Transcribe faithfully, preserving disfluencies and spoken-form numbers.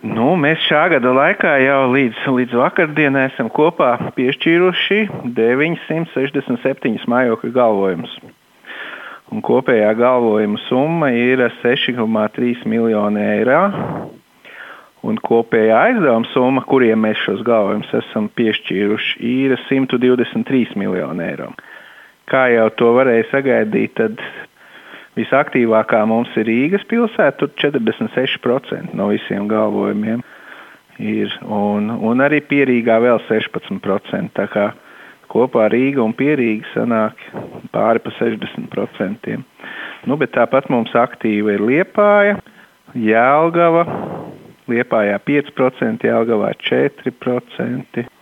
Nu, mēs šā gada laikā jau līdz, līdz vakardienai esam kopā piešķīruši deviņsimt sešdesmit septiņus mājokļu galvojumus. Un kopējā galvojuma summa ir seši komā trīs miljoni eiro. Un kopējā aizdevuma summa, kuriem mēs šos galvojumus esam piešķīruši, ir simt divdesmit trīs miljoni eiro. Kā jau to varēja sagaidīt, tad visaktīvākā mums ir Rīgas pilsēta, tur četrdesmit seši procenti no visiem galvojumiem ir, un, un arī Pierīgā vēl sešpadsmit procenti, tā kā kopā Rīga un Pierīga sanāk pāri pa sešdesmit procentiem. Nu, bet tāpat mums aktīva ir Liepāja, Jelgava, Liepājā pieci procenti, Jelgavā četri procenti.